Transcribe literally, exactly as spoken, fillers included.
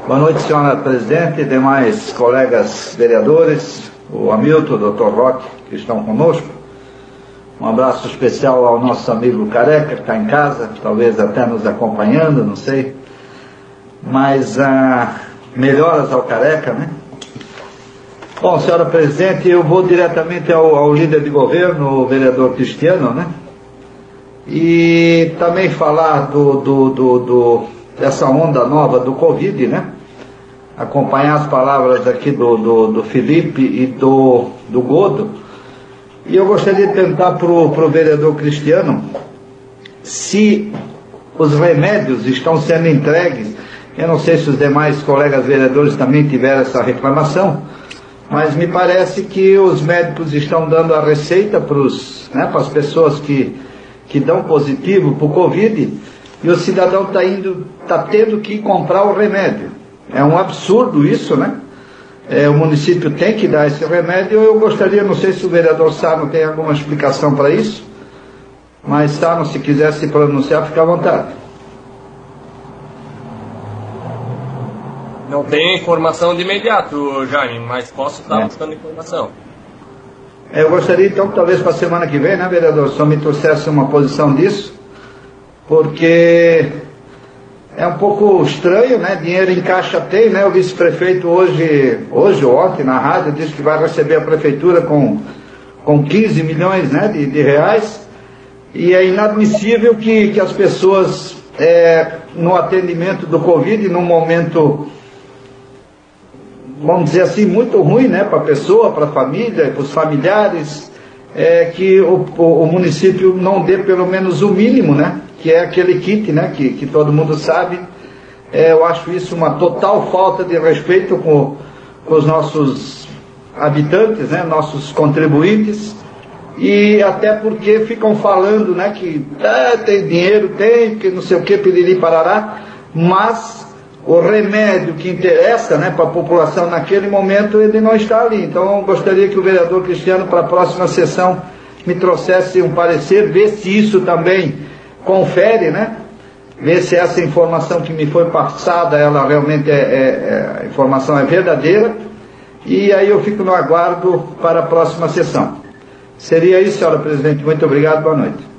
Boa noite, senhora presidente e demais colegas vereadores, o Hamilton, o doutor Roque, que estão conosco. Um abraço especial ao nosso amigo Careca, que está em casa, talvez até nos acompanhando, não sei. Mas ah, melhoras ao Careca, né? Bom, senhora presidente, eu vou diretamente ao, ao líder de governo, o vereador Cristiano, né? E também falar do, do, do, do, dessa onda nova do Covid, né? Acompanhar as palavras aqui do, do, do Felipe e do, do Godo. E eu gostaria de perguntar para o vereador Cristiano se os remédios estão sendo entregues. Eu não sei se os demais colegas vereadores também tiveram essa reclamação, mas me parece que os médicos estão dando a receita para os, né, para as pessoas que, que dão positivo para o Covid, e o cidadão está indo, está tendo que comprar o remédio. É um absurdo isso, né? É, o município tem que dar esse remédio. Eu gostaria, não sei se o vereador Sano tem alguma explicação para isso, mas Sano, se quiser se pronunciar, fica à vontade. Não tenho informação de imediato, Jaime, mas posso estar é. buscando informação. Eu gostaria então que talvez para a semana que vem, né, vereador, só me trouxesse uma posição disso, porque é um pouco estranho, né? Dinheiro em caixa tem, né? O vice-prefeito hoje, hoje ou ontem na rádio disse que vai receber a prefeitura com, com quinze milhões, né, de, de reais, e é inadmissível que, que as pessoas, é, no atendimento do Covid, num momento, vamos dizer assim, muito ruim, né, para a pessoa, para a família, para os familiares, é, que o, o, o município não dê pelo menos o mínimo, né, que é aquele kit, né, que, que todo mundo sabe. É, eu acho isso uma total falta de respeito com, com os nossos habitantes, né, nossos contribuintes, e até porque ficam falando, né, que ah, tem dinheiro, tem, que não sei o que, piriri parará, mas o remédio que interessa, né, para a população naquele momento, ele não está ali. Então eu gostaria que o vereador Cristiano, para a próxima sessão, me trouxesse um parecer, ver se isso também confere, né, ver se essa informação que me foi passada, ela realmente é, é, é, a informação é verdadeira, e aí eu fico no aguardo para a próxima sessão. Seria isso, senhora presidente. Muito obrigado, boa noite.